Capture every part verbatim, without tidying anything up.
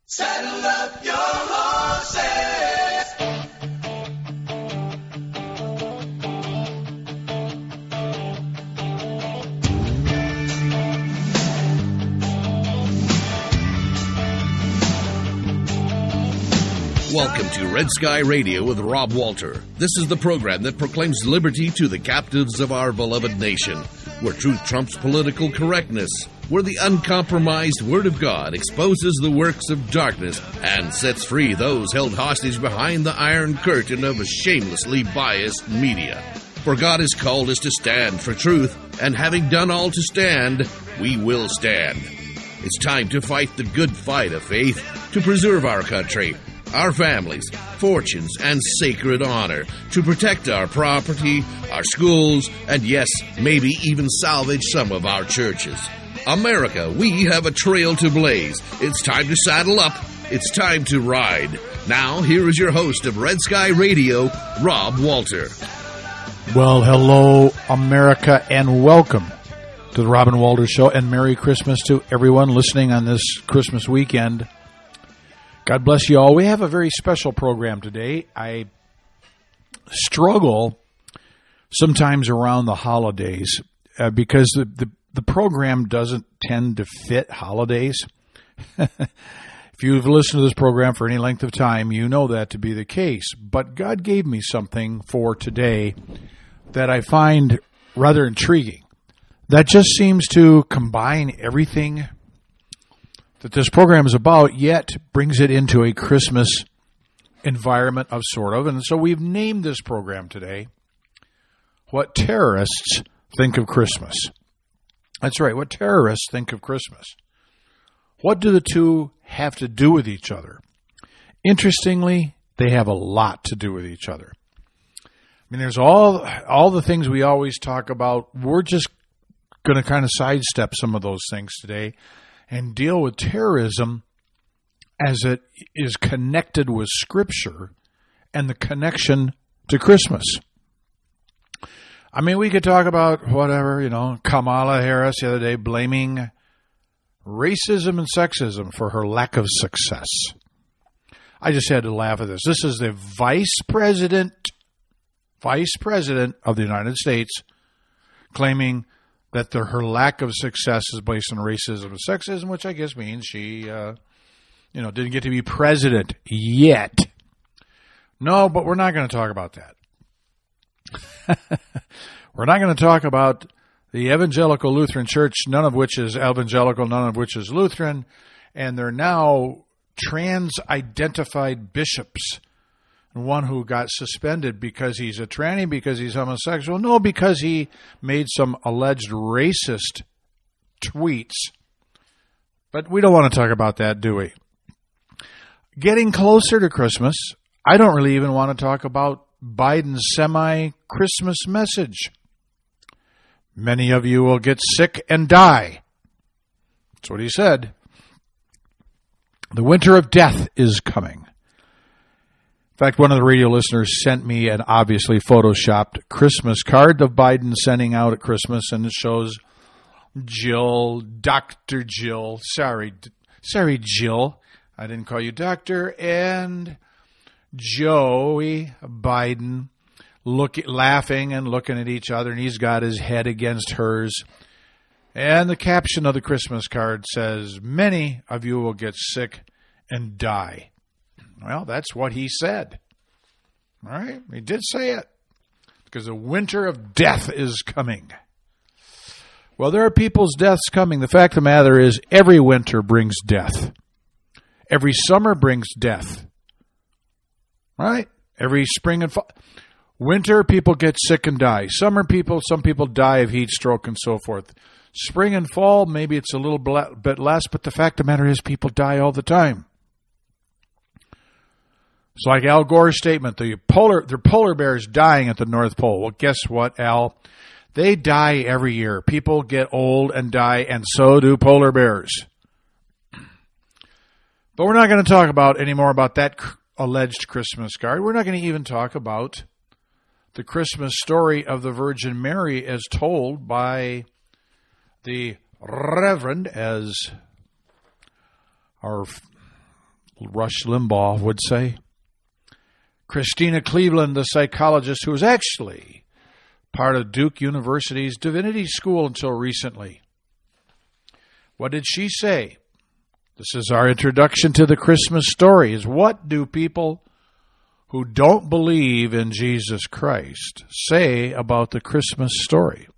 Saddle up your horses. Welcome to Red Sky Radio with Rob Walter. This is the program that proclaims liberty to the captives of our beloved nation, where truth trumps political correctness, where the uncompromised Word of God exposes the works of darkness and sets free those held hostage behind the iron curtain of a shamelessly biased media. For God has called us to stand for truth, and having done all to stand, we will stand. It's time to fight the good fight of faith to preserve our country, our families, fortunes, and sacred honor, to protect our property, our schools, and yes, maybe even salvage some of our churches. America, we have a trail to blaze. It's time to saddle up. It's time to ride. Now, here is your host of Red Sky Radio, Rob Walter. Well, hello, America, and welcome to the Robin Walter Show, and Merry Christmas to everyone listening on this Christmas weekend. God bless you all. We have a very special program today. I struggle sometimes around the holidays uh, because the, the, the program doesn't tend to fit holidays. If you've listened to this program for any length of time, you know that to be the case. But God gave me something for today that I find rather intriguing. That just seems to combine everything that this program is about, yet brings it into a Christmas environment of sort of. And so we've named this program today, What Terrorists Think of Christmas. That's right, what terrorists think of Christmas. What do the two have to do with each other? Interestingly, they have a lot to do with each other. I mean, there's all all the things we always talk about. We're just going to kind of sidestep some of those things today and deal with terrorism as it is connected with Scripture and the connection to Christmas. I mean, we could talk about whatever, you know, Kamala Harris the other day blaming racism and sexism for her lack of success. I just had to laugh at this. This is the vice president, vice president of the United States claiming that the, her lack of success is based on racism and sexism, which I guess means she, uh, you know, didn't get to be president yet. No, but we're not going to talk about that. We're not going to talk about the Evangelical Lutheran Church, none of which is evangelical, none of which is Lutheran, and they're now trans-identified bishops. One who got suspended because he's a tranny, because he's homosexual. No, because he made some alleged racist tweets. But we don't want to talk about that, do we? Getting closer to Christmas, I don't really even want to talk about Biden's semi-Christmas message. Many of you will get sick and die. That's what he said. The winter of death is coming. In fact, one of the radio listeners sent me an obviously photoshopped Christmas card of Biden sending out at Christmas, and it shows Jill, Doctor Jill, sorry, sorry, Jill, I didn't call you doctor, and Joey Biden look, laughing and looking at each other, and he's got his head against hers. And the caption of the Christmas card says, "Many of you will get sick and die." Well, that's what he said. All right? He did say it. Because the winter of death is coming. Well, there are people's deaths coming. The fact of the matter is, every winter brings death. Every summer brings death. Right? Every spring and fall. Winter, people get sick and die. Summer, people, some people die of heat stroke and so forth. Spring and fall, maybe it's a little bit less, but the fact of the matter is, people die all the time. It's like Al Gore's statement, the polar, the polar bears dying at the North Pole. Well, guess what, Al? They die every year. People get old and die, and so do polar bears. But we're not going to talk about any more about that alleged Christmas card. We're not going to even talk about the Christmas story of the Virgin Mary as told by the Reverend, as our Rush Limbaugh would say. Christina Cleveland, the psychologist who was actually part of Duke University's Divinity School until recently. What did she say? This is our introduction to the Christmas story, is what do people who don't believe in Jesus Christ say about the Christmas story?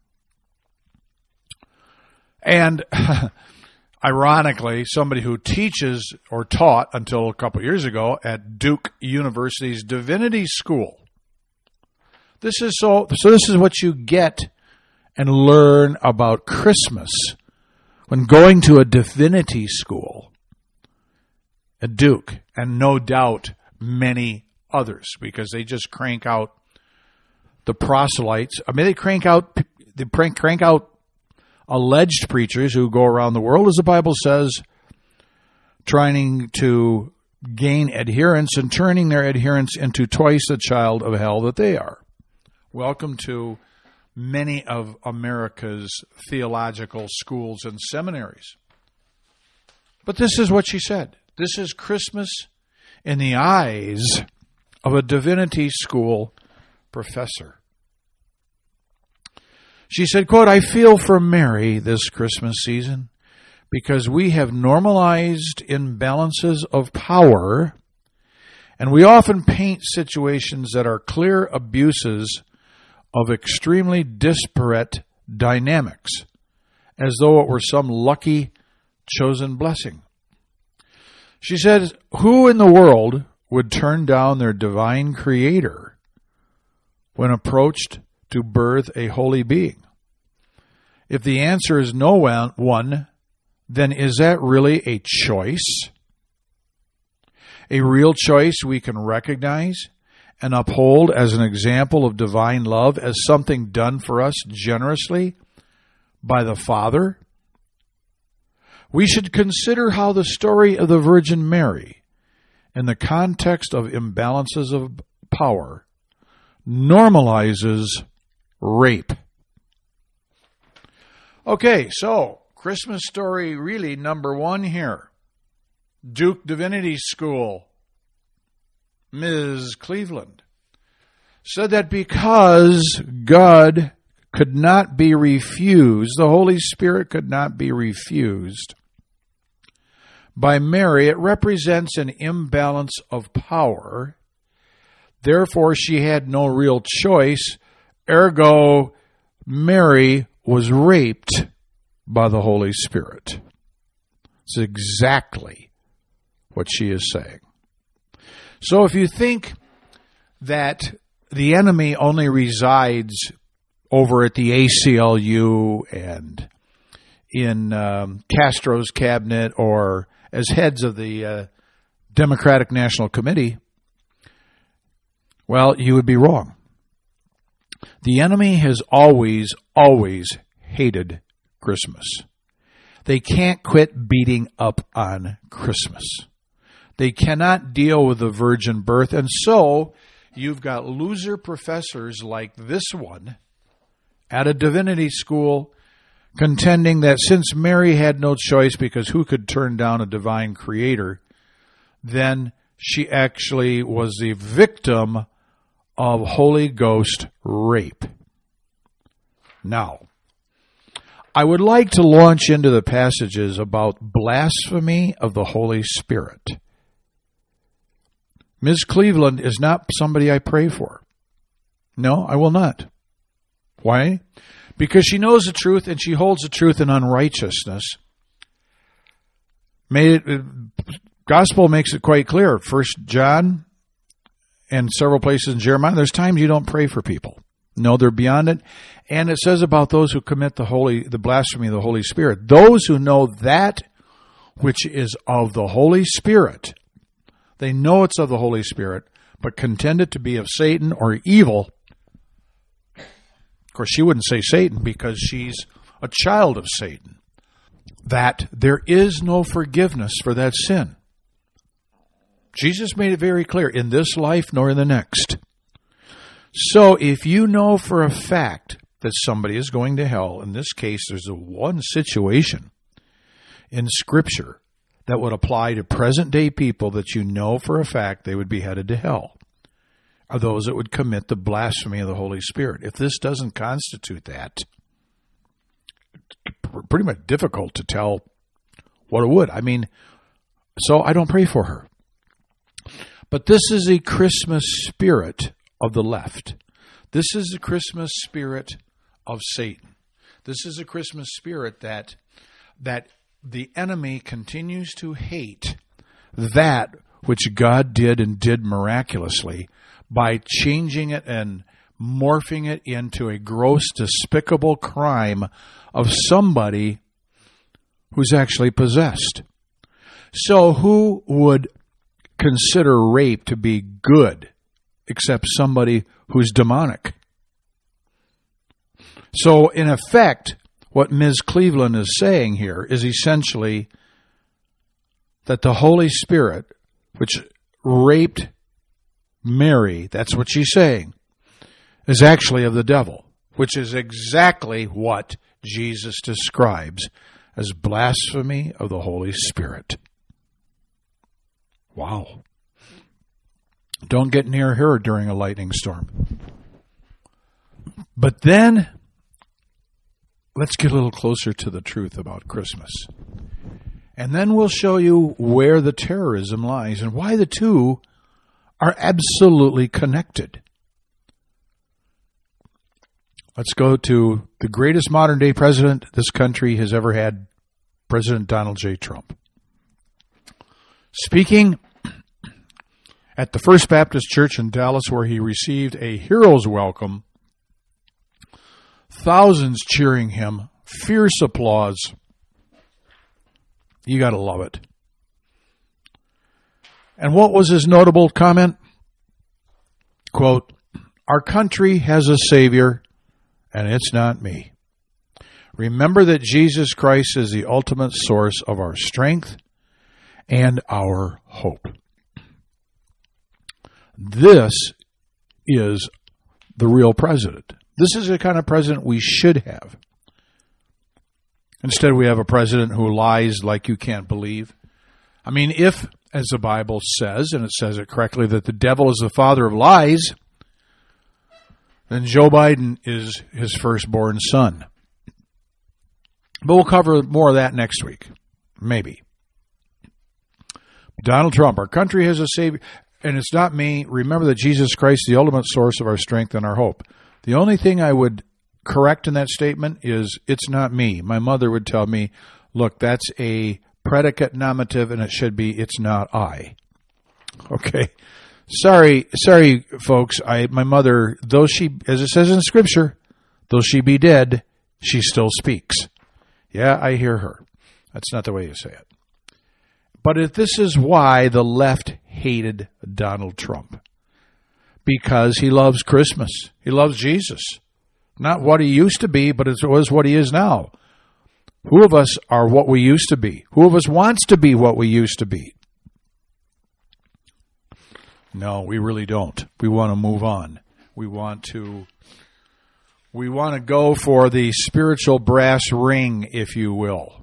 And ironically, somebody who teaches or taught until a couple years ago at Duke University's Divinity School. This is so so this is what you get and learn about Christmas when going to a divinity school at Duke, and no doubt many others, because they just crank out the proselytes. I mean, they crank out they crank, crank out alleged preachers who go around the world, as the Bible says, trying to gain adherents and turning their adherents into twice the child of hell that they are. Welcome to many of America's theological schools and seminaries. But this is what she said. This is Christmas in the eyes of a divinity school professor. She said, quote, I feel for Mary this Christmas season because we have normalized imbalances of power, and we often paint situations that are clear abuses of extremely disparate dynamics, as though it were some lucky chosen blessing. She says, who in the world would turn down their divine creator when approached to birth a holy being? If the answer is no one, then is that really a choice? A real choice we can recognize and uphold as an example of divine love, as something done for us generously by the Father? We should consider how the story of the Virgin Mary, in the context of imbalances of power, normalizes rape. Okay, so Christmas story really number one here. Duke Divinity School, Miz Cleveland, said that because God could not be refused, the Holy Spirit could not be refused by Mary, it represents an imbalance of power. Therefore, she had no real choice. Ergo, Mary was raped by the Holy Spirit. It's exactly what she is saying. So if you think that the enemy only resides over at the A C L U and in um, Castro's cabinet or as heads of the uh, Democratic National Committee, well, you would be wrong. The enemy has always, always hated Christmas. They can't quit beating up on Christmas. They cannot deal with the virgin birth. And so you've got loser professors like this one at a divinity school contending that since Mary had no choice because who could turn down a divine creator, then she actually was the victim of Holy Ghost rape. Now, I would like to launch into the passages about blasphemy of the Holy Spirit. Miz Cleveland is not somebody I pray for. No, I will not. Why? Because she knows the truth and she holds the truth in unrighteousness. Made it, Gospel makes it quite clear. First John and several places in Jeremiah, there's times you don't pray for people. No, they're beyond it. And it says about those who commit the holy, the blasphemy of the Holy Spirit. Those who know that which is of the Holy Spirit, they know it's of the Holy Spirit, but contend it to be of Satan or evil. Of course, she wouldn't say Satan because she's a child of Satan. That there is no forgiveness for that sin. Jesus made it very clear, in this life nor in the next. So if you know for a fact that somebody is going to hell, in this case there's a one situation in Scripture that would apply to present-day people that you know for a fact they would be headed to hell are those that would commit the blasphemy of the Holy Spirit. If this doesn't constitute that, it's pretty much difficult to tell what it would. I mean, so I don't pray for her. But this is a Christmas spirit of the left. This is the Christmas spirit of Satan. This is a Christmas spirit that that the enemy continues to hate that which God did and did miraculously by changing it and morphing it into a gross, despicable crime of somebody who's actually possessed. So who would consider rape to be good except somebody who's demonic? So in effect, what Miz Cleveland is saying here is essentially that the Holy Spirit, which raped Mary, that's what she's saying, is actually of the devil, which is exactly what Jesus describes as blasphemy of the Holy Spirit. Wow. Don't get near her during a lightning storm. But then, let's get a little closer to the truth about Christmas. And then we'll show you where the terrorism lies and why the two are absolutely connected. Let's go to the greatest modern-day president this country has ever had, President Donald J. Trump. Speaking at the First Baptist Church in Dallas, where he received a hero's welcome, thousands cheering him, fierce applause. You got to love it. And what was his notable comment? Quote, "Our country has a Savior, and it's not me. Remember that Jesus Christ is the ultimate source of our strength and our hope." This is the real president. This is the kind of president we should have. Instead, we have a president who lies like you can't believe. I mean, if, as the Bible says, and it says it correctly, that the devil is the father of lies, then Joe Biden is his firstborn son. But we'll cover more of that next week. Maybe. Donald Trump, our country has a Savior, and it's not me. Remember that Jesus Christ is the ultimate source of our strength and our hope. The only thing I would correct in that statement is it's not me. My mother would tell me, look, that's a predicate nominative, and it should be it's not I. Okay. Sorry, sorry, folks. I my mother, though she, as it says in Scripture, though she be dead, she still speaks. Yeah, I hear her. That's not the way you say it. But if this is why the left hated Donald Trump. Because he loves Christmas. He loves Jesus. Not what he used to be, but it was what he is now. Who of us are what we used to be? Who of us wants to be what we used to be? No, we really don't. We want to move on. We want to we want to go for the spiritual brass ring, if you will.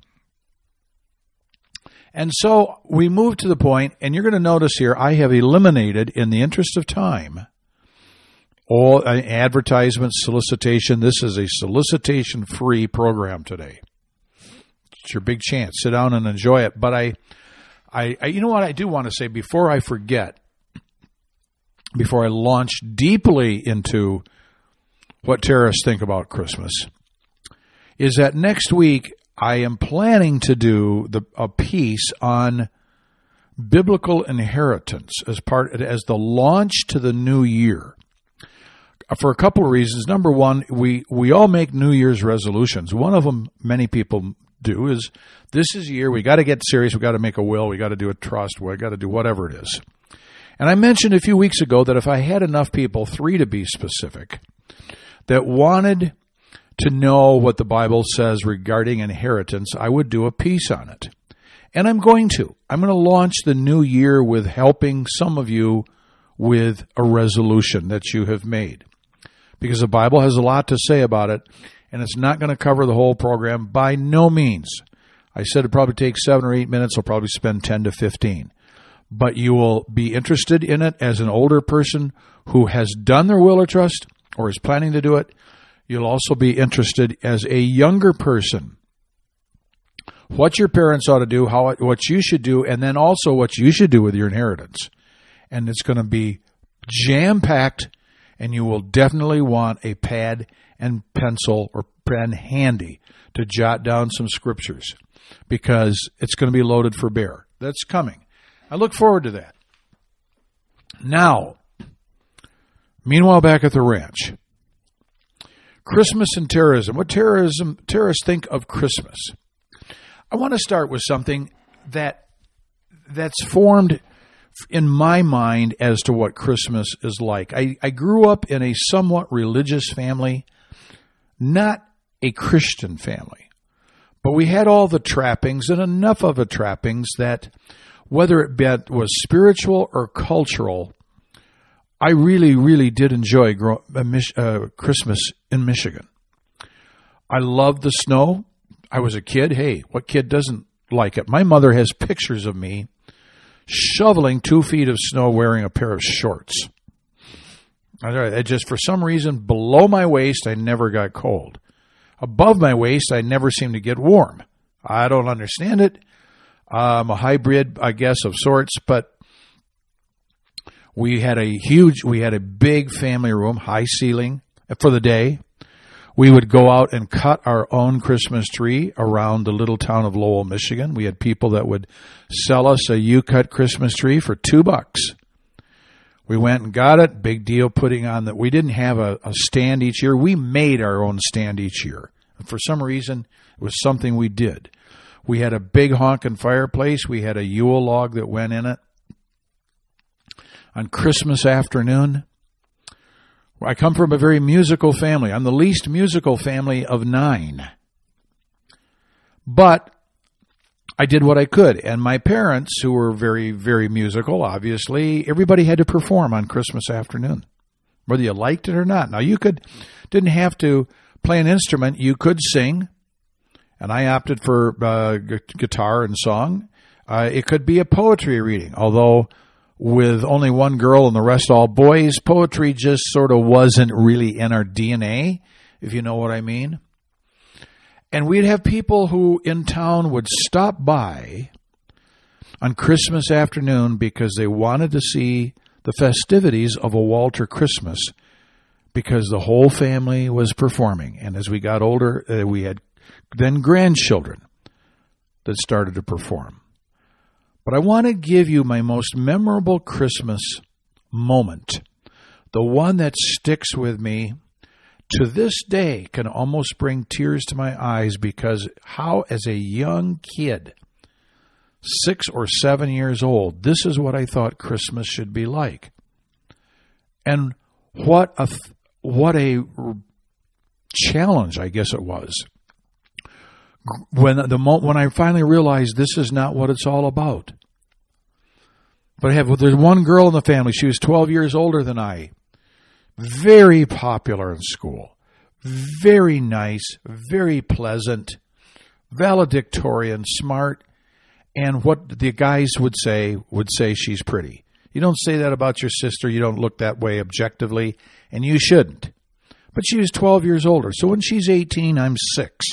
And so we move to the point, and you're going to notice here, I have eliminated, in the interest of time, all uh, advertisements, solicitation. This is a solicitation-free program today. It's your big chance. Sit down and enjoy it. But I, I, I, you know what I do want to say before I forget, before I launch deeply into what terrorists think about Christmas, is that next week I am planning to do the, a piece on biblical inheritance as part as the launch to the new year. For a couple of reasons. Number one, we, we all make New Year's resolutions. One of them many people do is this is a year we got to get serious. We got to make a will. We got to do a trust. We got to do whatever it is. And I mentioned a few weeks ago that if I had enough people, three to be specific, that wanted to know what the Bible says regarding inheritance, I would do a piece on it. And I'm going to. I'm going to launch the new year with helping some of you with a resolution that you have made. Because the Bible has a lot to say about it, and it's not going to cover the whole program by no means. I said it'd probably take seven or eight minutes. I'll probably spend ten to fifteen. But you will be interested in it as an older person who has done their will or trust or is planning to do it. You'll also be interested as a younger person. What your parents ought to do, how what you should do, and then also what you should do with your inheritance. And it's going to be jam-packed, and you will definitely want a pad and pencil or pen handy to jot down some scriptures because it's going to be loaded for bear. That's coming. I look forward to that. Now, meanwhile, back at the ranch, Christmas and terrorism. What terrorism terrorists think of Christmas? I want to start with something that that's formed in my mind as to what Christmas is like. I, I grew up in a somewhat religious family, not a Christian family, but we had all the trappings and enough of the trappings that whether it be, was spiritual or cultural, I really, really did enjoy grow, uh, uh, Christmas in Michigan. I loved the snow. I was a kid. Hey, what kid doesn't like it? My mother has pictures of me shoveling two feet of snow wearing a pair of shorts. I just, for some reason, below my waist, I never got cold. Above my waist, I never seemed to get warm. I don't understand it. I'm a hybrid, I guess, of sorts, but we had a huge, we had a big family room, high ceiling for the day. We would go out and cut our own Christmas tree around the little town of Lowell, Michigan. We had people that would sell us a U-cut Christmas tree for two bucks. We went and got it. Big deal putting on that. We didn't have a, a stand each year. We made our own stand each year. And for some reason, it was something we did. We had a big honking fireplace. We had a Yule log that went in it. On Christmas afternoon, I come from a very musical family. I'm the least musical family of nine. But I did what I could. And my parents, who were very, very musical, obviously, everybody had to perform on Christmas afternoon, whether you liked it or not. Now, you could didn't have to play an instrument. You could sing. And I opted for uh, gu- guitar and song. Uh, it could be a poetry reading, although with only one girl and the rest all boys, poetry just sort of wasn't really in our D N A, if you know what I mean. And we'd have people who in town would stop by on Christmas afternoon because they wanted to see the festivities of a Walter Christmas because the whole family was performing. And as we got older, uh, we had then grandchildren that started to perform. But I want to give you my most memorable Christmas moment, the one that sticks with me to this day, can almost bring tears to my eyes because how, as a young kid, six or seven years old, this is what I thought Christmas should be like. And what a what a challenge, I guess it was. When the when I finally realized this is not what it's all about. But I have there's one girl in the family. She was twelve years older than I. Very popular in school. Very nice. Very pleasant. Valedictorian. Smart. And what the guys would say would say she's pretty. You don't say that about your sister. You don't look that way objectively, and you shouldn't. But she was twelve years older. So when she's eighteen, I'm six.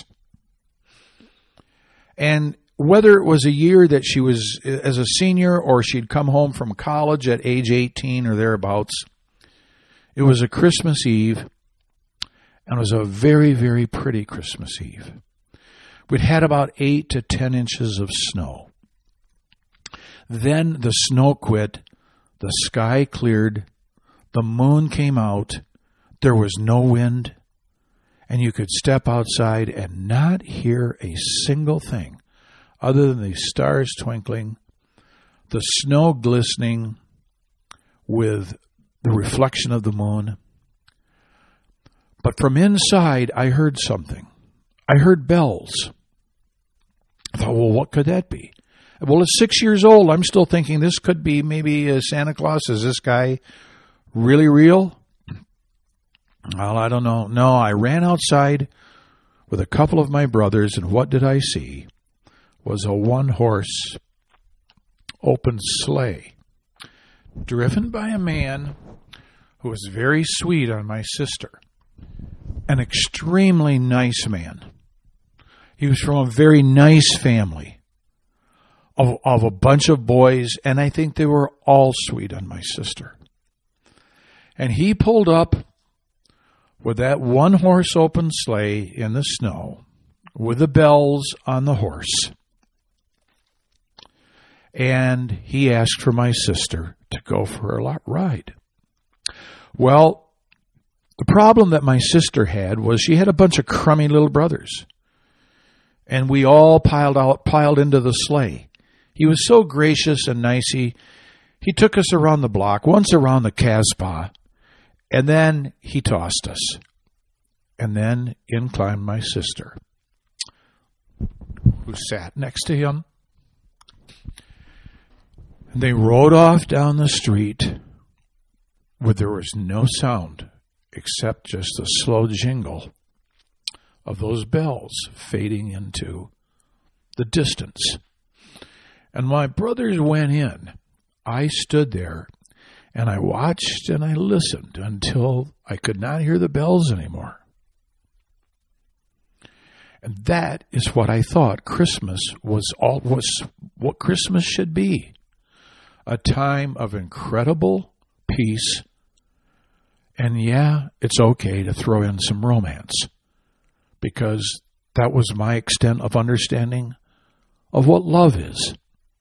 And whether it was a year that she was as a senior or she'd come home from college at age eighteen or thereabouts, it was a Christmas Eve, and it was a very, very pretty Christmas Eve. We'd had about eight to ten inches of snow. Then the snow quit, the sky cleared, the moon came out, there was no wind, and you could step outside and not hear a single thing other than the stars twinkling, the snow glistening with the reflection of the moon. But from inside, I heard something. I heard bells. I thought, well, what could that be? Well, at six years old, I'm still thinking this could be maybe a Santa Claus. Is this guy really real? Well, I don't know. No, I ran outside with a couple of my brothers, and what did I see? was a one-horse open sleigh driven by a man who was very sweet on my sister, an extremely nice man. He was from a very nice family of, of a bunch of boys, and I think they were all sweet on my sister. And he pulled up with that one-horse open sleigh in the snow with the bells on the horse. And he asked for my sister to go for a ride. Well, the problem that my sister had was she had a bunch of crummy little brothers. And we all piled out, piled into the sleigh. He was so gracious and nice. He, he took us around the block, once around the Casbah, and then he tossed us. And then in climbed my sister, who sat next to him. And they rode off down the street where there was no sound except just the slow jingle of those bells fading into the distance. And my brothers went in. I stood there and I watched and I listened until I could not hear the bells anymore. And that is what I thought Christmas was all was what Christmas should be. A time of incredible peace. And yeah, it's okay to throw in some romance, because that was my extent of understanding of what love is.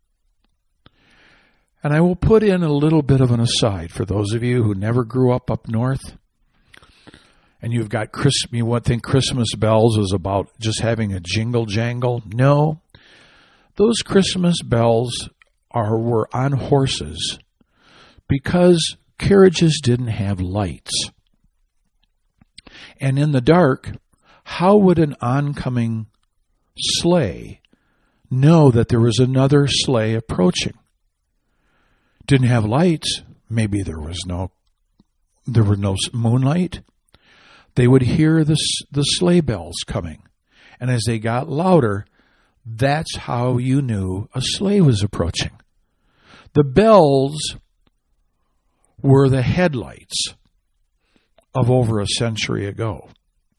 And I will put in a little bit of an aside for those of you who never grew up up north, and you've got Christmas, you would think Christmas bells is about just having a jingle jangle. No, those Christmas bells are were on horses because carriages didn't have lights. And in the dark, how would an oncoming sleigh know that there was another sleigh approaching? Didn't have lights. Maybe there was no, there were no moonlight. They would hear the, the sleigh bells coming. And as they got louder, that's how you knew a sleigh was approaching. The bells were the headlights of over a century ago.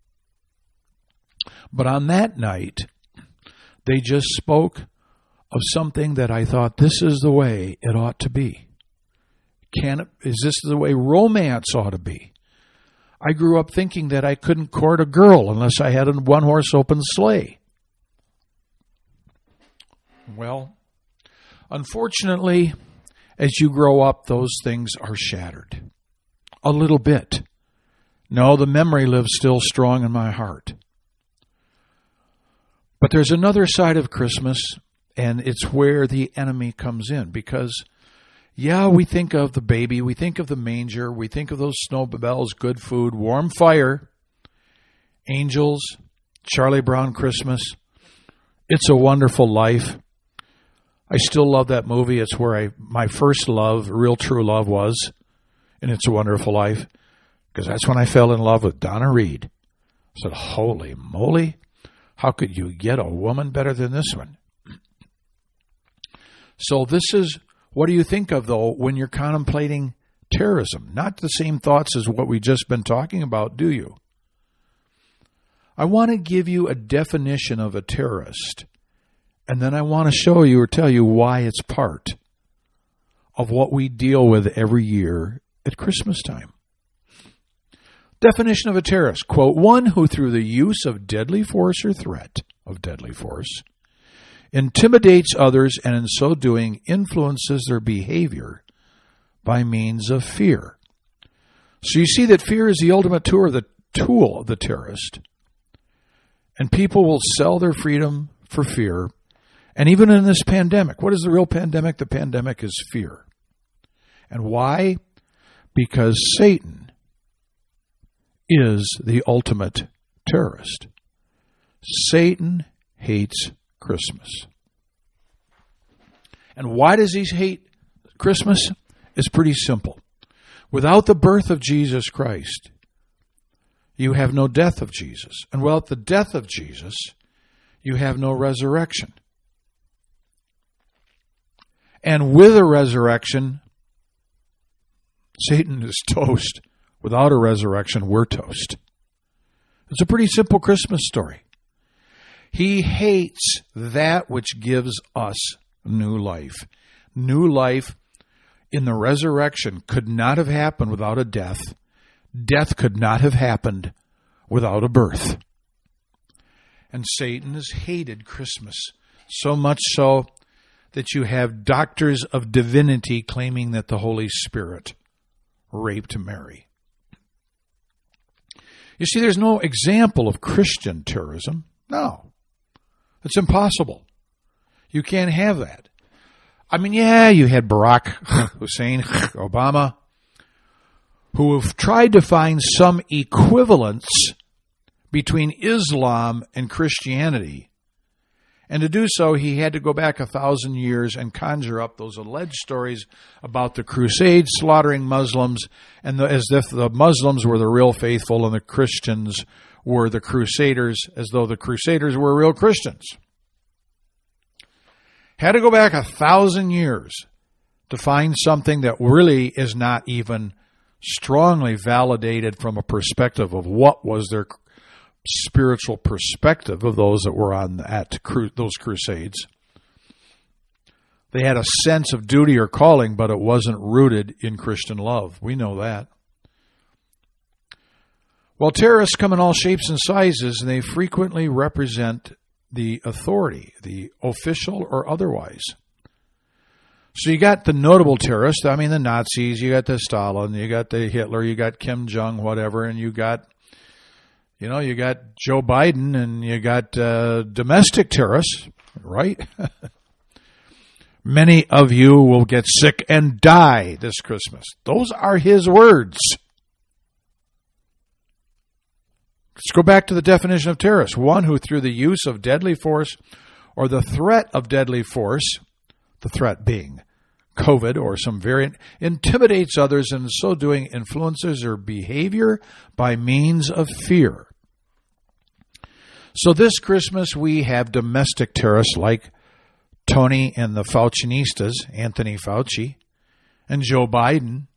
But on that night, they just spoke of something that I thought, this is the way it ought to be. Can it, is this the way romance ought to be? I grew up thinking that I couldn't court a girl unless I had a one-horse open sleigh. Well, unfortunately, as you grow up, those things are shattered. A little bit. No, the memory lives still strong in my heart. But there's another side of Christmas, and it's where the enemy comes in. Because, yeah, we think of the baby, we think of the manger, we think of those snow bells, good food, warm fire, angels, Charlie Brown Christmas. It's a Wonderful Life. I still love that movie. It's where I my first love, real true love was, and It's a Wonderful Life, because that's when I fell in love with Donna Reed. I said, holy moly, how could you get a woman better than this one? So this is, what do you think of, though, when you're contemplating terrorism? Not the same thoughts as what we've just been talking about, do you? I want to give you a definition of a terrorist. And then I want to show you or tell you why it's part of what we deal with every year at Christmas time. Definition of a terrorist, quote, one who through the use of deadly force or threat of deadly force intimidates others and in so doing influences their behavior by means of fear. So you see that fear is the ultimate tool, the tool of the terrorist. And people will sell their freedom for fear. And even in this pandemic, what is the real pandemic? The pandemic is fear. And why? Because Satan is the ultimate terrorist. Satan hates Christmas. And why does he hate Christmas? It's pretty simple. Without the birth of Jesus Christ, you have no death of Jesus. And without the death of Jesus, you have no resurrection. And with a resurrection, Satan is toast. Without a resurrection, we're toast. It's a pretty simple Christmas story. He hates that which gives us new life. New life in the resurrection could not have happened without a death. Death could not have happened without a birth. And Satan has hated Christmas, so much so that you have doctors of divinity claiming that the Holy Spirit raped Mary. You see, there's no example of Christian terrorism. No. It's impossible. You can't have that. I mean, yeah, you had Barack Hussein Obama, who have tried to find some equivalence between Islam and Christianity. And to do so, he had to go back a thousand years and conjure up those alleged stories about the Crusades slaughtering Muslims, and the, as if the Muslims were the real faithful and the Christians were the Crusaders, as though the Crusaders were real Christians. Had to go back a thousand years to find something that really is not even strongly validated from a perspective of what was their spiritual perspective of those that were on at cru- those crusades. They had a sense of duty or calling, but it wasn't rooted in Christian love. We know that. Well, terrorists come in all shapes and sizes, and they frequently represent the authority, the official or otherwise. So you got the notable terrorists, I mean the Nazis, you got the Stalin, you got the Hitler, you got Kim Jong, whatever, and you got You know, you got Joe Biden and you got uh, domestic terrorists, right? Many of you will get sick and die this Christmas. Those are his words. Let's go back to the definition of terrorist. One who through the use of deadly force or the threat of deadly force, the threat being COVID or some variant, intimidates others and in so doing influences their behavior by means of fear. So this Christmas we have domestic terrorists like Tony and the Faucinistas, Anthony Fauci, and Joe Biden.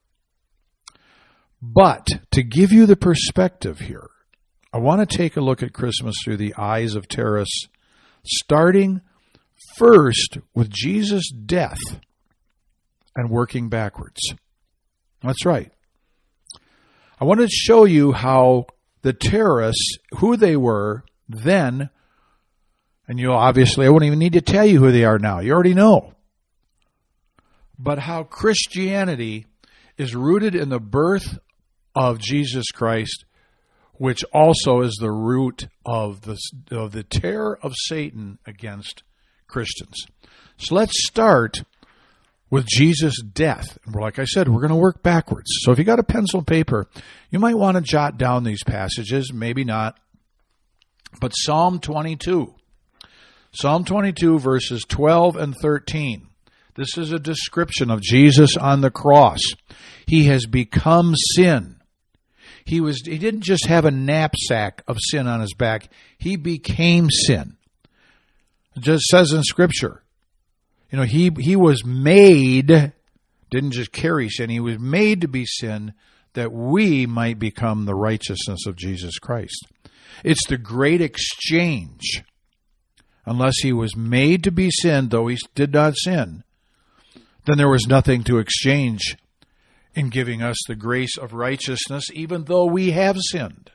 But to give you the perspective here, I want to take a look at Christmas through the eyes of terrorists, starting first with Jesus' death and working backwards. That's right. I want to show you how the terrorists, who they were then, and you obviously, I wouldn't even need to tell you who they are now. You already know. But how Christianity is rooted in the birth of Jesus Christ, which also is the root of the, of the terror of Satan against Christians. So let's start with Jesus' death. And like I said, we're going to work backwards. So if you got a pencil and paper, you might want to jot down these passages, maybe not. But Psalm twenty-two. Psalm twenty-two, verses twelve and thirteen. This is a description of Jesus on the cross. He has become sin. He was he didn't just have a knapsack of sin on his back. He became sin. It just says in Scripture. You know, he he was made, didn't just carry sin, he was made to be sin that we might become the righteousness of Jesus Christ. It's the great exchange. Unless he was made to be sin, though he did not sin, then there was nothing to exchange in giving us the grace of righteousness, even though we have sinned.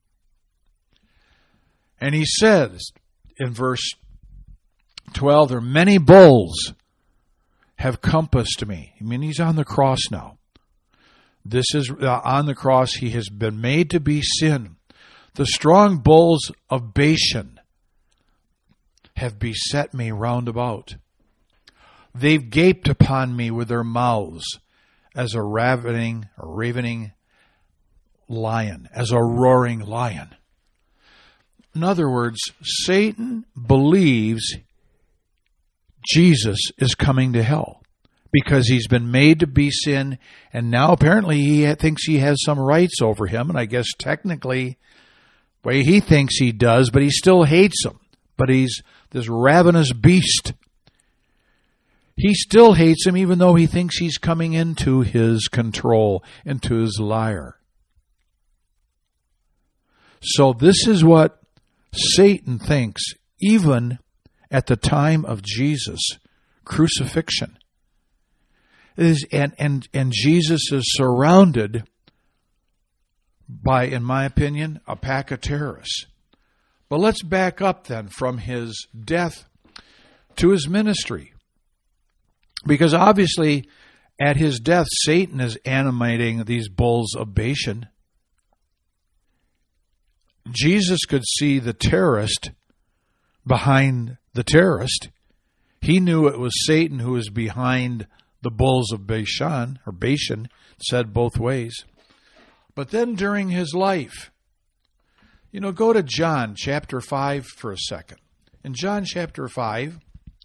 And he says in verse twelve, there are many bulls have compassed me. I mean, he's on the cross now. This is uh, on the cross. He has been made to be sin. The strong bulls of Bashan have beset me round about. They've gaped upon me with their mouths as a ravening, a ravening lion, as a roaring lion. In other words, Satan believes Jesus is coming to hell because he's been made to be sin, and now apparently he thinks he has some rights over him, and I guess technically, well, he thinks he does, but he still hates him. But he's this ravenous beast. he still hates him even though he thinks he's coming into his control, into his lyre. So this is what Satan thinks even at the time of Jesus' crucifixion. It is, and, and, and Jesus is surrounded by, in my opinion, a pack of terrorists. But let's back up then from his death to his ministry. Because obviously, at his death, Satan is animating these bulls of Bashan. Jesus could see the terrorist behind the terrorist. He knew it was Satan who was behind the bulls of Bashan, or Bashan, said both ways. But then during his life, you know, go to John chapter five for a second. In John chapter five,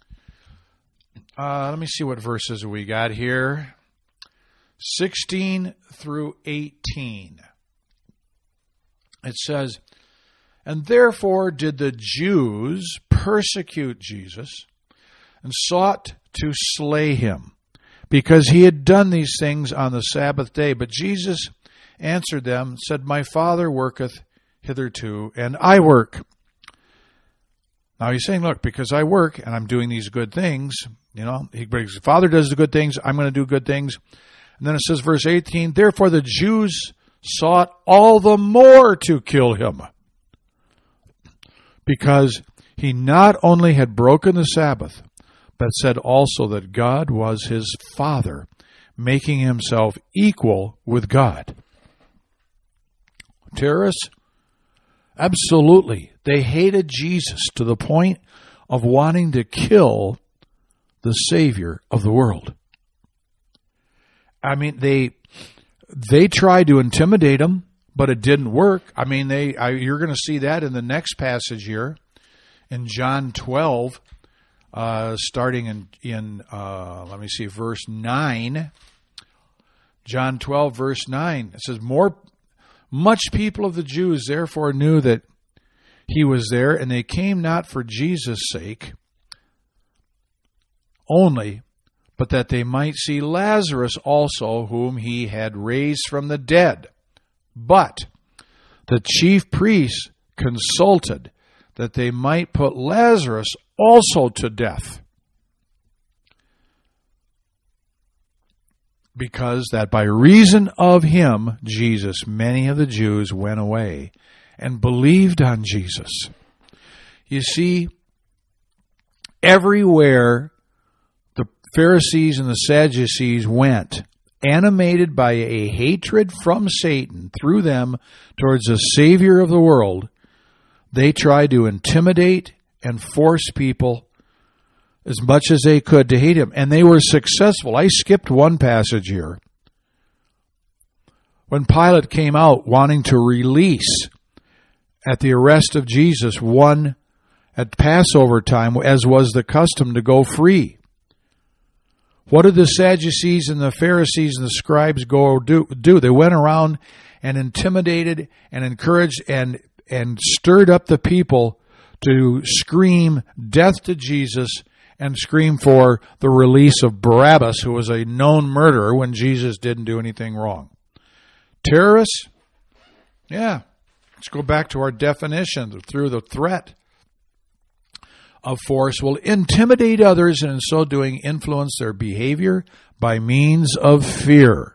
uh, let me see what verses we got here. sixteen through eighteen. It says, "And therefore did the Jews persecute Jesus and sought to slay him, because he had done these things on the Sabbath day. But Jesus answered them, said, My Father worketh hitherto, and I work." Now he's saying, look, because I work and I'm doing these good things, you know, he, because the Father does the good things, I'm going to do good things. And then it says, verse eighteen, "Therefore the Jews sought all the more to kill him, because he not only had broken the Sabbath, but said also that God was his Father, making himself equal with God." Terrorists? Absolutely. They hated Jesus to the point of wanting to kill the Savior of the world. I mean, they they tried to intimidate him, but it didn't work. I mean, they I, you're going to see that in the next passage here, in John twelve, uh, starting in, in uh, let me see, verse nine. John twelve, verse nine. It says, "More, much people of the Jews therefore knew that he was there, and they came not for Jesus' sake only, but that they might see Lazarus also, whom he had raised from the dead. But the chief priests consulted that they might put Lazarus also to death, because that by reason of him, Jesus, many of the Jews went away and believed on Jesus." You see, everywhere the Pharisees and the Sadducees went, animated by a hatred from Satan through them towards the Savior of the world, they tried to intimidate and force people as much as they could to hate him. And they were successful. I skipped one passage here. When Pilate came out wanting to release at the arrest of Jesus one at Passover time, as was the custom, to go free, what did the Sadducees and the Pharisees and the scribes go do? do? They went around and intimidated and encouraged and, and stirred up the people to scream death to Jesus and scream for the release of Barabbas, who was a known murderer when Jesus didn't do anything wrong. Terrorists? Yeah. Let's go back to our definition. Through the threat of force will intimidate others, and in so doing influence their behavior by means of fear.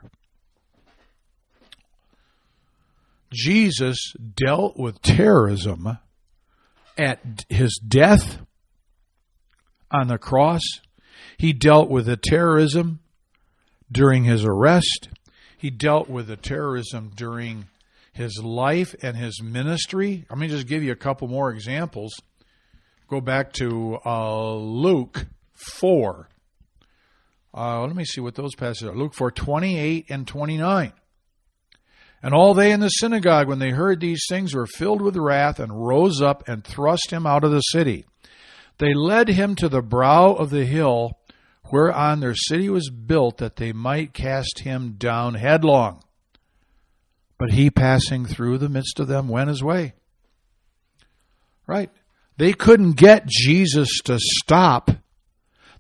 Jesus dealt with terrorism at his death on the cross. He dealt with the terrorism during his arrest. He dealt with the terrorism during his life and his ministry. Let me just give you a couple more examples. Go back to uh, Luke four. Uh, let me see what those passages are. Luke four, twenty-eight and twenty-nine. "And all they in the synagogue, when they heard these things, were filled with wrath, and rose up and thrust him out of the city. They led him to the brow of the hill whereon their city was built, that they might cast him down headlong. But he, passing through the midst of them, went his way." Right? They couldn't get Jesus to stop.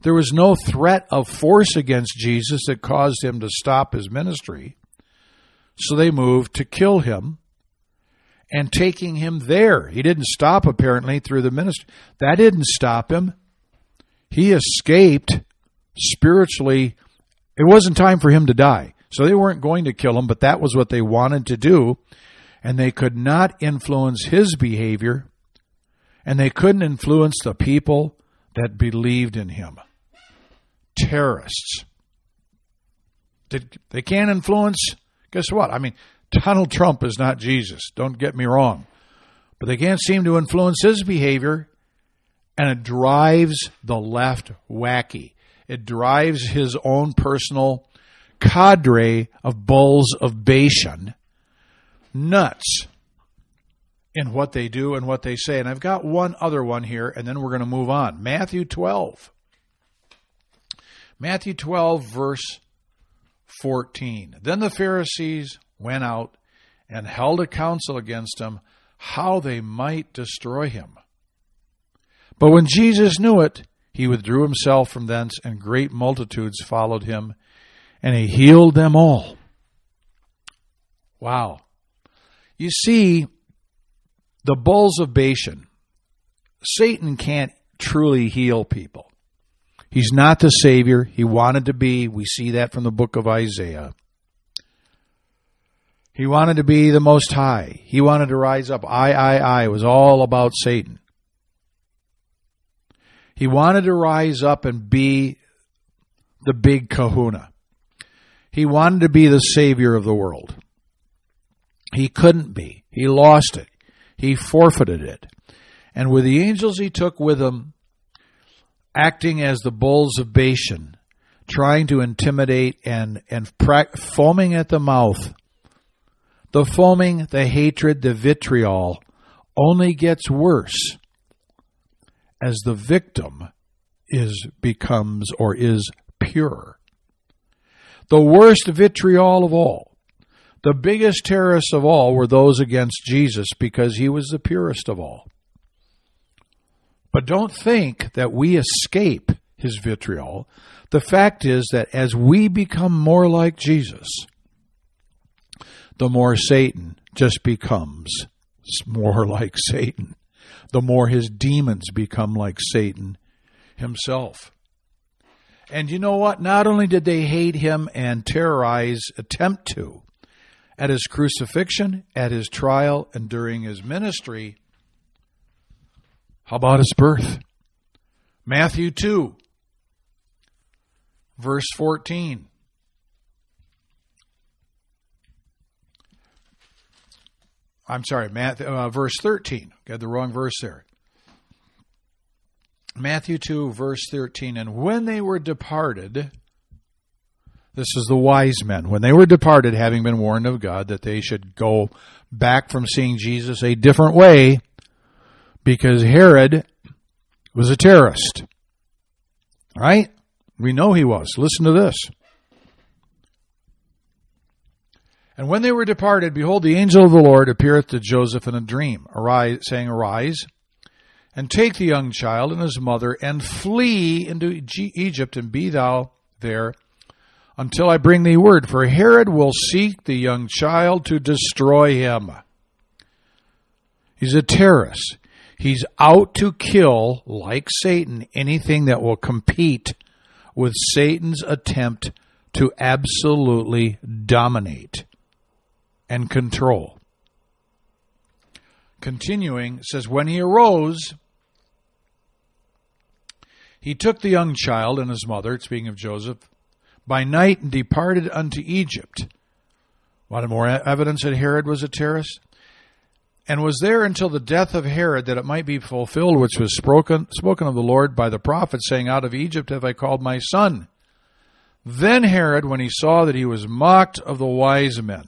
There was no threat of force against Jesus that caused him to stop his ministry. So they moved to kill him and taking him there. He didn't stop, apparently, through the ministry. That didn't stop him. He escaped spiritually. It wasn't time for him to die. So they weren't going to kill him, but that was what they wanted to do. And they could not influence his behavior. And they couldn't influence the people that believed in him. Terrorists. They can't influence, guess what? I mean, Donald Trump is not Jesus. Don't get me wrong. But they can't seem to influence his behavior. And it drives the left wacky. It drives his own personal cadre of bulls of Bashan nuts in what they do and what they say. And I've got one other one here, and then we're going to move on. Matthew twelve. Matthew twelve, verse fourteen. Then the Pharisees went out and held a council against him, how they might destroy him. But when Jesus knew it, he withdrew himself from thence, and great multitudes followed him, and he healed them all. Wow. You see, the bulls of Bashan, Satan can't truly heal people. He's not the Savior. He wanted to be. We see that from the book of Isaiah. He wanted to be the Most High. He wanted to rise up. I, I, I. It was all about Satan. He wanted to rise up and be the big kahuna. He wanted to be the Savior of the world. He couldn't be. He lost it. He forfeited it. And with the angels he took with him, acting as the bulls of Bashan, trying to intimidate and, and pra- foaming at the mouth, the foaming, the hatred, the vitriol only gets worse as the victim is becomes or is pure. The worst vitriol of all, the biggest terrorists of all were those against Jesus because he was the purest of all. But don't think that we escape his vitriol. The fact is that as we become more like Jesus, the more Satan just becomes more like Satan. The more his demons become like Satan himself. And you know what? Not only did they hate him and terrorize, attempt to, at his crucifixion, at his trial, and during his ministry, how about his birth? Matthew two, verse fourteen. I'm sorry, Matthew, uh, verse thirteen. Got the wrong verse there. Matthew two, verse thirteen. And when they were departed, this is the wise men, when they were departed, having been warned of God that they should go back from seeing Jesus a different way, because Herod was a terrorist. Right? We know he was. Listen to this. And when they were departed, behold, the angel of the Lord appeareth to Joseph in a dream, arise, saying, Arise, and take the young child and his mother, and flee into Egypt, and be thou there until I bring thee word. For Herod will seek the young child to destroy him. He's a terrorist. He's out to kill, like Satan, anything that will compete with Satan's attempt to absolutely dominate and control. Continuing, it says, when he arose, he took the young child and his mother, speaking of Joseph, by night and departed unto Egypt. Want more evidence that Herod was a terrorist? And was there until the death of Herod, that it might be fulfilled which was spoken, spoken of the Lord by the prophet, saying, Out of Egypt have I called my son. Then Herod, when he saw that he was mocked of the wise men.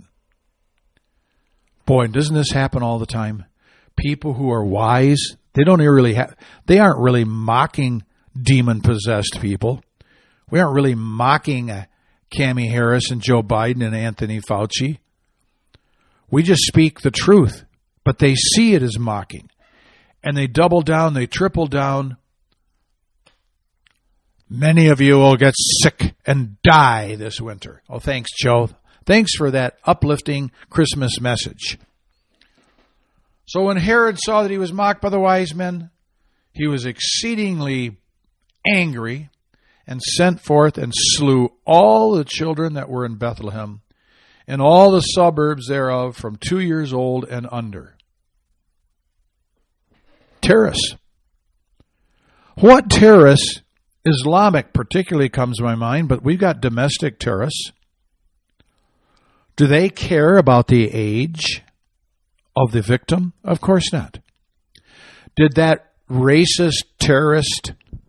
Boy, doesn't this happen all the time? People who are wise, they don't really have, they aren't really mocking demon-possessed people. We aren't really mocking uh, Cammie Harris and Joe Biden and Anthony Fauci. We just speak the truth, but they see it as mocking. And they double down, they triple down. Many of you will get sick and die this winter. Oh, thanks, Joe. Thanks for that uplifting Christmas message. So when Herod saw that he was mocked by the wise men, he was exceedingly angry and sent forth and slew all the children that were in Bethlehem and all the suburbs thereof from two years old and under. Terrorists. What terrorists? Islamic particularly comes to my mind, but we've got domestic terrorists. Do they care about the age of the victim? Of course not. Did that racist terrorist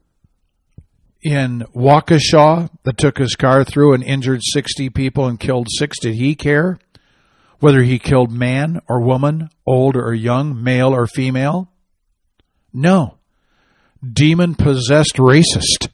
in Waukesha that took his car through and injured sixty people and killed six, did he care whether he killed man or woman, old or young, male or female? No. Demon-possessed racist.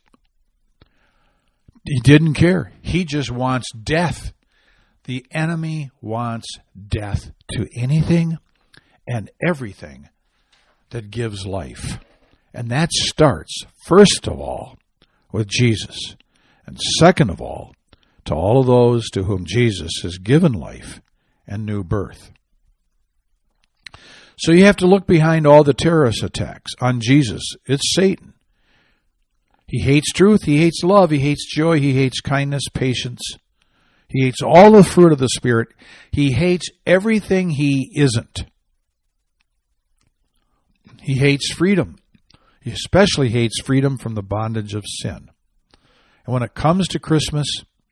He didn't care. He just wants death. The enemy wants death to anything and everything that gives life. And that starts, first of all, with Jesus. And second of all, to all of those to whom Jesus has given life and new birth. So you have to look behind all the terrorist attacks on Jesus. It's Satan. He hates truth. He hates love. He hates joy. He hates kindness, patience. He hates all the fruit of the Spirit. He hates everything he isn't. He hates freedom. He especially hates freedom from the bondage of sin. And when it comes to Christmas,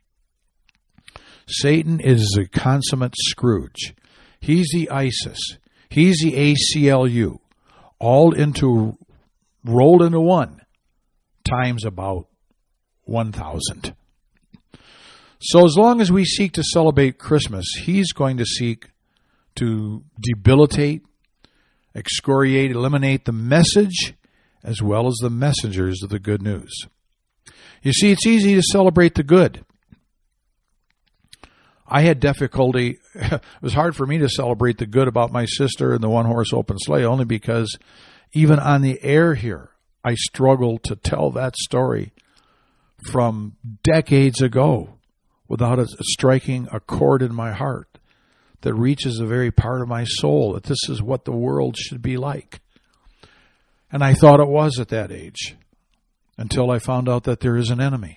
Satan is the consummate Scrooge. He's the ISIS. He's the A C L U, all into, rolled into one, times about one thousand. So as long as we seek to celebrate Christmas, he's going to seek to debilitate, excoriate, eliminate the message as well as the messengers of the good news. You see, it's easy to celebrate the good. I had difficulty. It was hard for me to celebrate the good about my sister and the one-horse open sleigh, only because even on the air here, I struggled to tell that story from decades ago without it striking a chord in my heart that reaches a very part of my soul, that this is what the world should be like. And I thought it was at that age, until I found out that there is an enemy.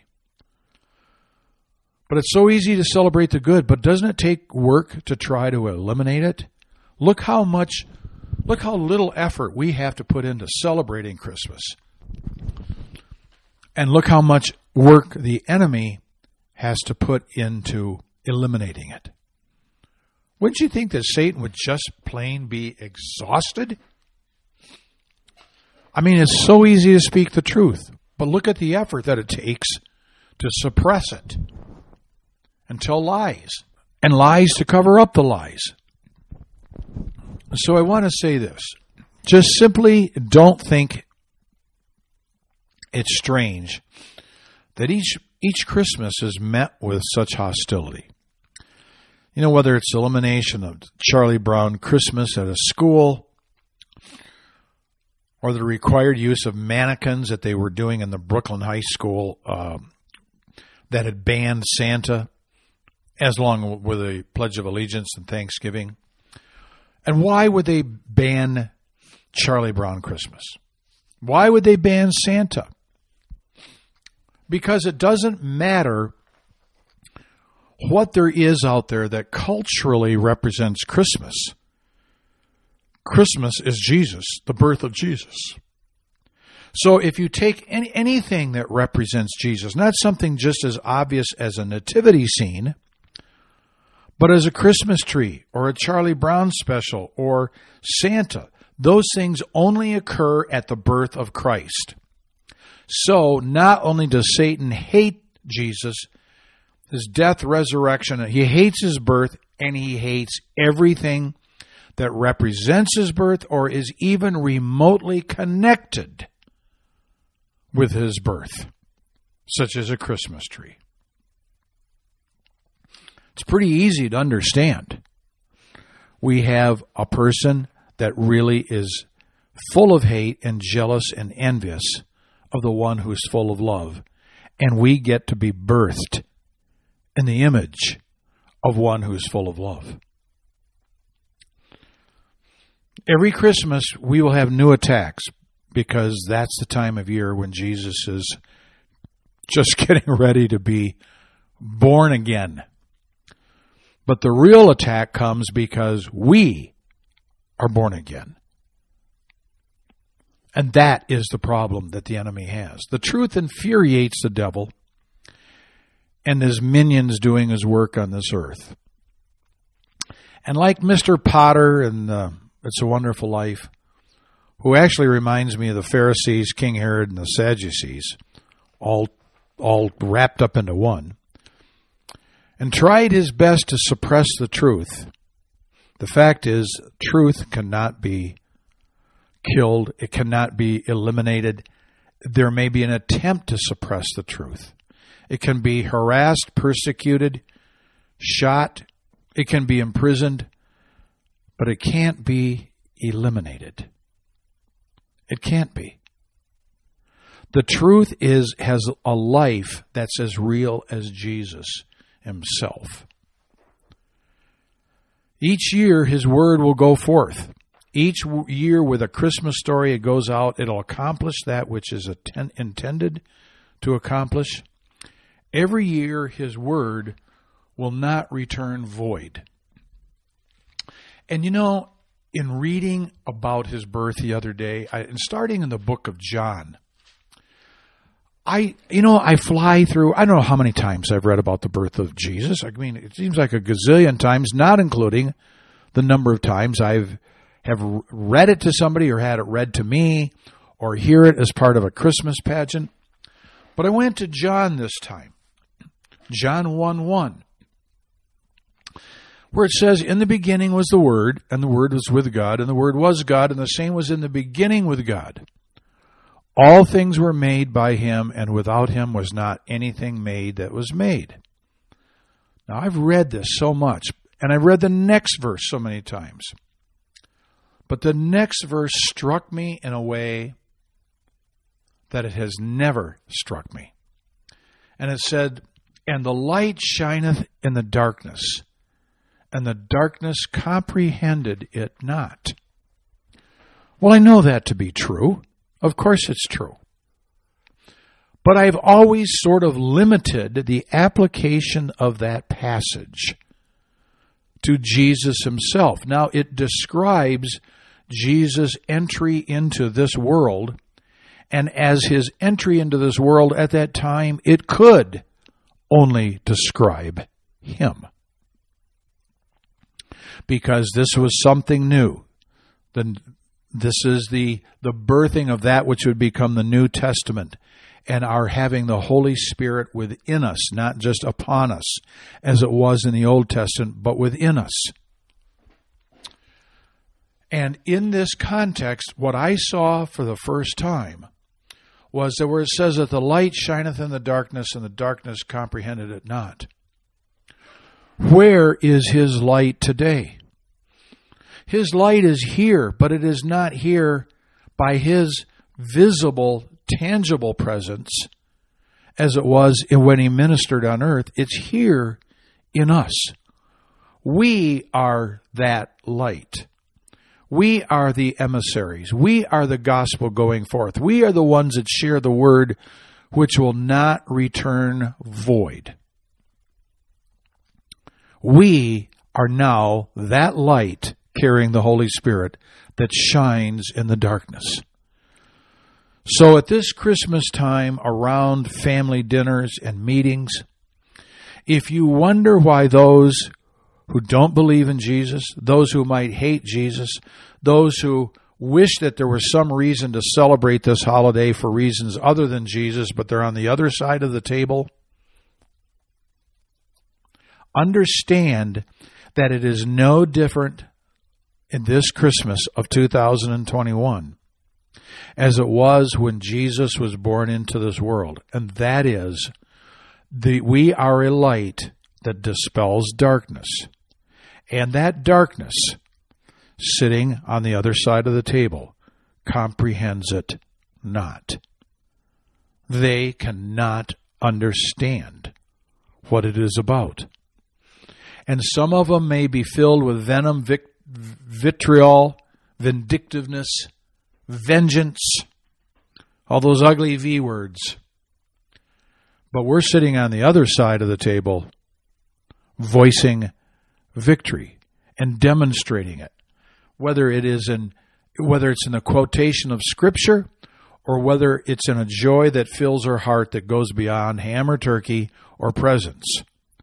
But it's so easy to celebrate the good, but doesn't it take work to try to eliminate it? Look how much, look how little effort we have to put into celebrating Christmas. And look how much work the enemy has to put into eliminating it. Wouldn't you think that Satan would just plain be exhausted? I mean, it's so easy to speak the truth, but look at the effort that it takes to suppress it and tell lies, and lies to cover up the lies. So I want to say this. Just simply don't think it's strange that each each Christmas is met with such hostility. You know, whether it's elimination of Charlie Brown Christmas at a school, or the required use of mannequins that they were doing in the Brooklyn High School um, that had banned Santa, as long with the Pledge of Allegiance and Thanksgiving. And why would they ban Charlie Brown Christmas? Why would they ban Santa? Because it doesn't matter what there is out there that culturally represents Christmas. Christmas is Jesus, the birth of Jesus. So if you take any, anything that represents Jesus, not something just as obvious as a nativity scene, but as a Christmas tree or a Charlie Brown special or Santa, those things only occur at the birth of Christ. So not only does Satan hate Jesus, his death, resurrection, he hates his birth, and he hates everything that represents his birth or is even remotely connected with his birth, such as a Christmas tree. It's pretty easy to understand. We have a person that really is full of hate and jealous and envious of the one who's full of love and we get to be birthed in the image of one who's full of love. Every Christmas, we will have new attacks because that's the time of year when Jesus is just getting ready to be born again. But the real attack comes because we are born again. And that is the problem that the enemy has. The truth infuriates the devil and his minions doing his work on this earth. And like Mister Potter in uh, It's a Wonderful Life, who actually reminds me of the Pharisees, King Herod, and the Sadducees, all, all wrapped up into one, and tried his best to suppress the truth. The fact is, truth cannot be killed. It cannot be eliminated. There may be an attempt to suppress the truth. It can be harassed, persecuted, shot. It can be imprisoned, but it can't be eliminated. It can't be. The truth is has a life that's as real as Jesus himself. Each year, his word will go forth. Each year with a Christmas story, it goes out. It'll accomplish that which is atten- intended to accomplish. Every year, his word will not return void. And you know, in reading about his birth the other day, I, and starting in the book of John, I, you know, I fly through, I don't know how many times I've read about the birth of Jesus. I mean, it seems like a gazillion times, not including the number of times I've have read it to somebody or had it read to me or hear it as part of a Christmas pageant. But I went to John this time, John one one, where it says, in the beginning was the Word, and the Word was with God, and the Word was God, and the same was in the beginning with God. All things were made by him, and without him was not anything made that was made. Now, I've read this so much, and I've read the next verse so many times. But the next verse struck me in a way that it has never struck me. And it said, and the light shineth in the darkness, and the darkness comprehended it not. Well, I know that to be true. Of course it's true. But I've always sort of limited the application of that passage to Jesus himself. Now, it describes Jesus' entry into this world, and as his entry into this world at that time, it could only describe him. Because this was something new. The, this is the, the birthing of that which would become the New Testament, and our having the Holy Spirit within us, not just upon us, as it was in the Old Testament, but within us. And in this context, what I saw for the first time was that where it says that the light shineth in the darkness, and the darkness comprehended it not. Where is his light today? His light is here, but it is not here by his visible, tangible presence as it was when he ministered on earth. It's here in us. We are that light. We are the emissaries. We are the gospel going forth. We are the ones that share the word which will not return void. We are now that light carrying the Holy Spirit that shines in the darkness. So at this Christmas time, around family dinners and meetings, if you wonder why those who don't believe in Jesus, those who might hate Jesus, those who wish that there was some reason to celebrate this holiday for reasons other than Jesus, but they're on the other side of the table, understand that it is no different in this Christmas of two thousand twenty-one as it was when Jesus was born into this world. And that is, the, we are a light that dispels darkness. And that darkness, sitting on the other side of the table, comprehends it not. They cannot understand what it is about. And some of them may be filled with venom, vic- vitriol, vindictiveness, vengeance, all those ugly V words. But we're sitting on the other side of the table voicing victory and demonstrating it, whether it is in whether it's in the quotation of Scripture or whether it's in a joy that fills our heart that goes beyond ham or turkey or presents.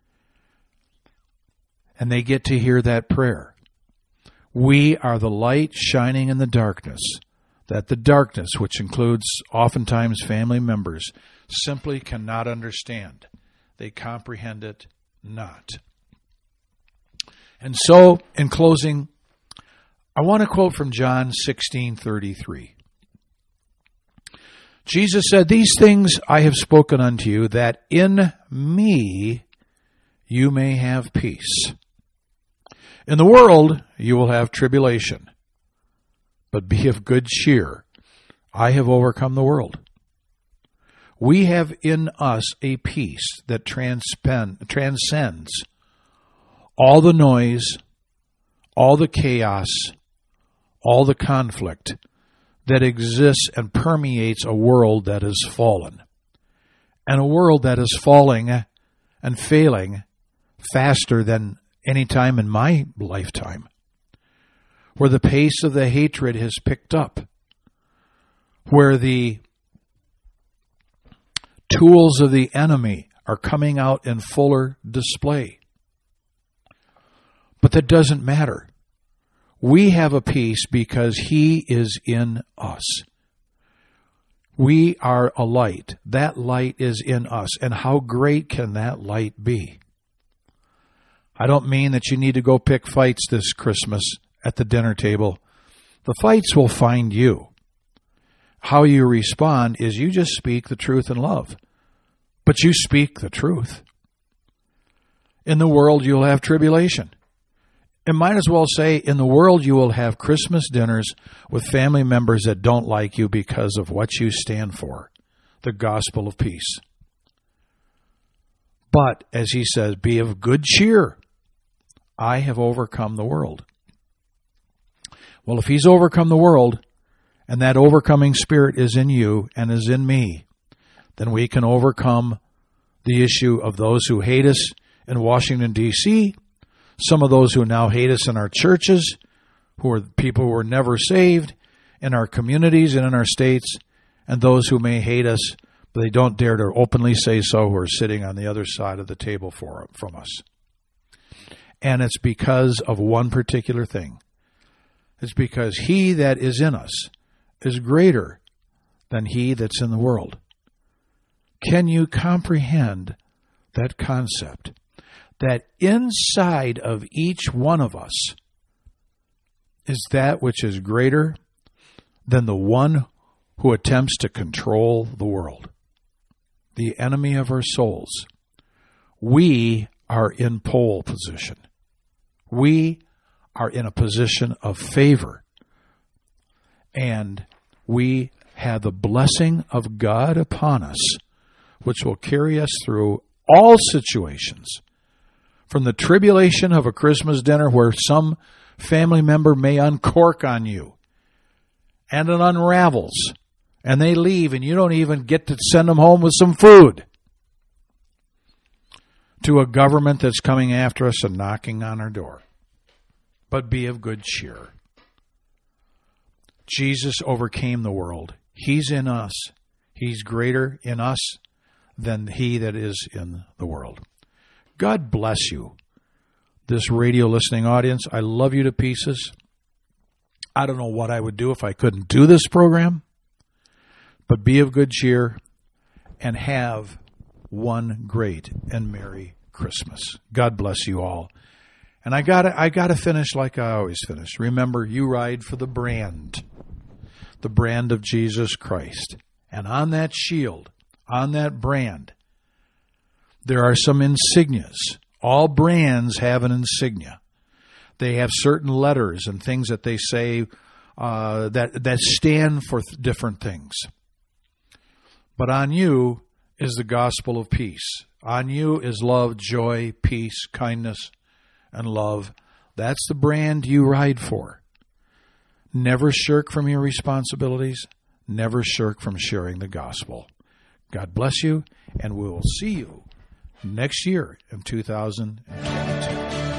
And they get to hear that prayer. We are the light shining in the darkness, that the darkness, which includes oftentimes family members, simply cannot understand. They comprehend it not. And so, in closing, I want to quote from John sixteen thirty-three. Jesus said, "These things I have spoken unto you, that in me you may have peace. In the world you will have tribulation, but be of good cheer. I have overcome the world." We have in us a peace that transpend, transcends all the noise, all the chaos, all the conflict that exists and permeates a world that is fallen, and a world that is falling and failing faster than any time in my lifetime, where the pace of the hatred has picked up, where the tools of the enemy are coming out in fuller display. But that doesn't matter. We have a peace because He is in us. We are a light. That light is in us. And how great can that light be? I don't mean that you need to go pick fights this Christmas at the dinner table. The fights will find you. How you respond is you just speak the truth in love. But you speak the truth. In the world you'll have tribulation. It might as well say, in the world you will have Christmas dinners with family members that don't like you because of what you stand for, the gospel of peace. But, as he says, be of good cheer. I have overcome the world. Well, if He's overcome the world, and that overcoming spirit is in you and is in me, then we can overcome the issue of those who hate us in Washington, D C, some of those who now hate us in our churches, who are people who were never saved, in our communities and in our states, and those who may hate us, but they don't dare to openly say so, who are sitting on the other side of the table for, from us. And it's because of one particular thing. It's because He that is in us is greater than he that's in the world. Can you comprehend that concept? That inside of each one of us is that which is greater than the one who attempts to control the world, the enemy of our souls. We are in pole position. We are in a position of favor. And we have the blessing of God upon us, which will carry us through all situations. From the tribulation of a Christmas dinner where some family member may uncork on you, and it unravels, and they leave, and you don't even get to send them home with some food, to a government that's coming after us and knocking on our door. But be of good cheer. Jesus overcame the world. He's in us. He's greater in us than he that is in the world. God bless you, this radio listening audience. I love you to pieces. I don't know what I would do if I couldn't do this program, but be of good cheer and have one great and merry Christmas. God bless you all. And I got I got to finish like I always finish. Remember, you ride for the brand, the brand of Jesus Christ. And on that shield, on that brand, there are some insignias. All brands have an insignia. They have certain letters and things that they say uh, that that stand for th- different things. But on you is the gospel of peace. On you is love, joy, peace, kindness, and love. That's the brand you ride for. Never shirk from your responsibilities. Never shirk from sharing the gospel. God bless you, and we will see you next year in two thousand twenty-two.